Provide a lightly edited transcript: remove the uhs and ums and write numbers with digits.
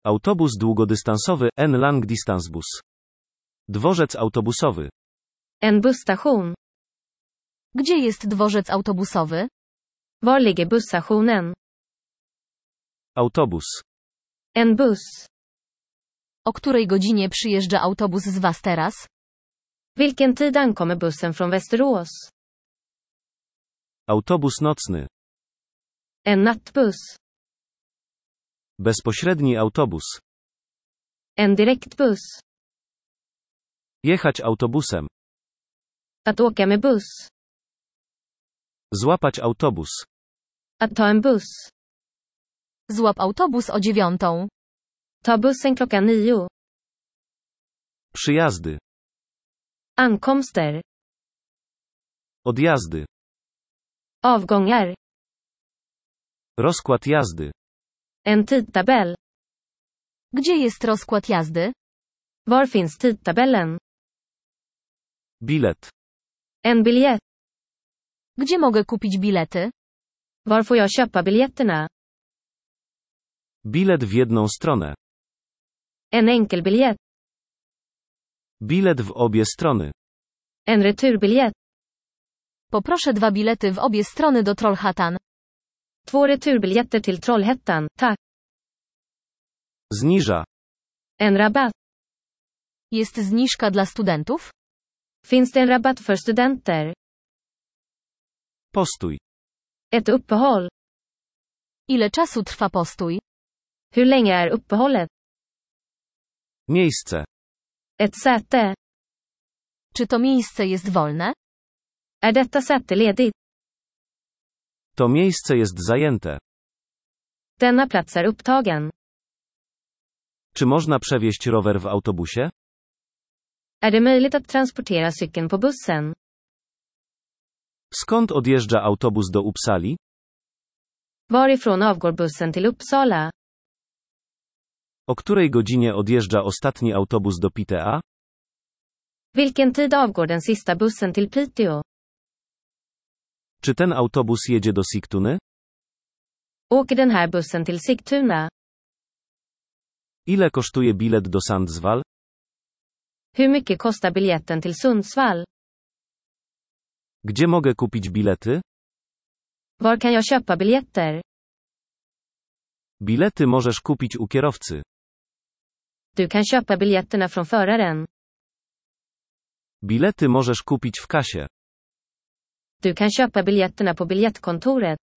Autobus długodystansowy, en langdistansbus. Dworzec autobusowy. En busstation. Gdzie jest dworzec autobusowy? Var ligger busstationen? Autobus. En buss. O której godzinie przyjeżdża autobus z Was teraz? Vilken tid ankommer bussen från Västerås? Autobus nocny. En nattbuss. Bezpośredni autobus. En direktbuss. Jechać autobusem. Att åka med buss. Złapać autobus. Att ta en buss. Złap autobus o 9:00. Ta bussen klockan 9. Przyjazdy. Ankomster. Odjazdy. Avgångar. Rozkład jazdy. En tidtabell. Gdzie jest rozkład jazdy? Var finns tidtabellen? Bilet. En biljett. Gdzie mogę kupić bilety? Var får jag köpa biljetterna? Bilet w jedną stronę. En enkelbiljett. Bilet w obie strony. En returbiljett. Poproszę 2 bilety w obie strony do Trollhättan. 2 returbiljetter till Trollhättan, tack. Zniża. En rabatt. Jest zniżka dla studentów? Finns det en rabatt för studenter? Postój. Ett uppehåll. Ile czasu trwa postój? Hur länge är uppehållet? Miejsce. Ett säte. Czy to miejsce jest wolne? Är detta säte ledigt? To miejsce jest zajęte. Denna plats är upptagen. Czy można przewieźć rower w autobusie? Är det möjligt att transportera cykeln på bussen? Skąd odjeżdża autobus do Uppsali? Varifrån avgår bussen till Uppsala? O której godzinie odjeżdża ostatni autobus do Piteå? Vilken tid avgår den sista bussen till Piteå? Czy ten autobus jedzie do Sigtuny? Åker den här bussen till Sigtuna? Ile kosztuje bilet do Sundsvall? Hur mycket kostar biljetten till Sundsvall? Gdzie mogę kupić bilety? Var kan jag köpa biljetter? Bilety możesz kupić u kierowcy. Du kan köpa biljetterna från föraren. Bilety możesz kupić w kasie. Du kan köpa biljetterna på biljettkontoret.